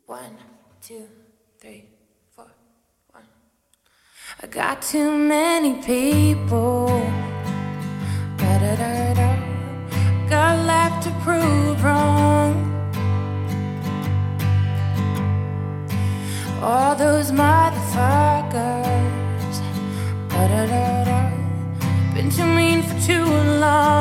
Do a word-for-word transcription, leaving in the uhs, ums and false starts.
One, two, three, four, one. I got too many people. Da-da-da-da. Got left to prove wrong. All those motherfuckers. Da-da-da-da. Been too mean for too long.